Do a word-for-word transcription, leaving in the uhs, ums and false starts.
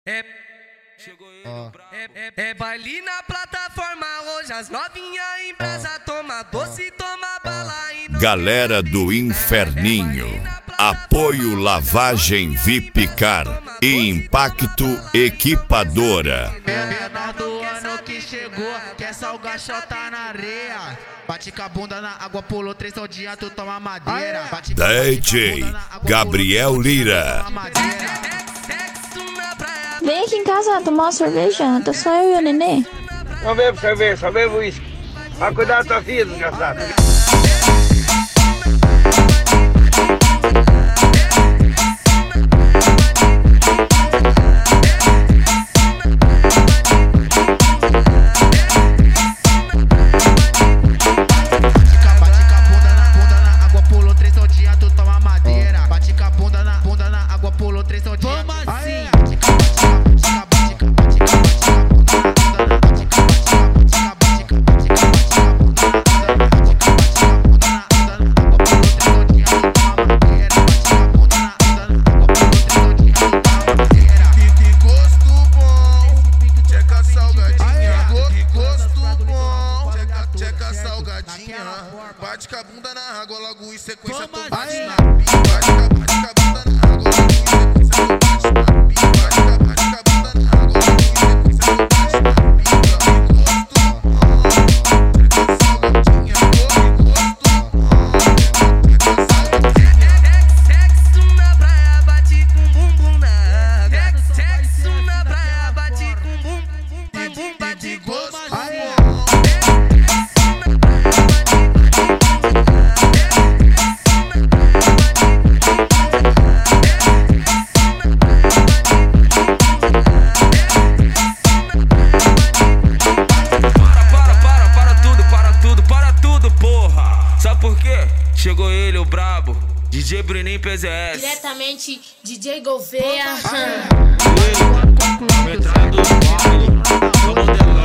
É, oh. é, é, é baile na plataforma, hoje as novinhas em brasa, oh. toma doce, oh. toma bala. Oh. Galera do Inferninho, apoio Lavagem V I P Car e Impacto Equipadora. Menor do ano que chegou, quer salgar chota na areia. Bate com a bunda na água, pulou três ao dia, tu toma madeira. Bate, D J Gabriel Lira. Vem aqui em casa tomar uma cerveja, tô só eu e o nenê. Não bebo cerveja, só bebo uísque. Vai cuidar da tua filha, desgraçado. Bate com a bunda na água, logo em sequência tu bate na pica. Bate com a bunda na água, logo em sequência tu bate na pica. Bate com a bunda na água, logo em sequência tu bate na pica. Sexo na praia, bate com bumbum na água. Sexo na praia, bate com bumbum, bumbum, bate gosto. Chegou ele, o brabo, D J Bruninho P Z S. Diretamente, D J Gouveia. Metralha do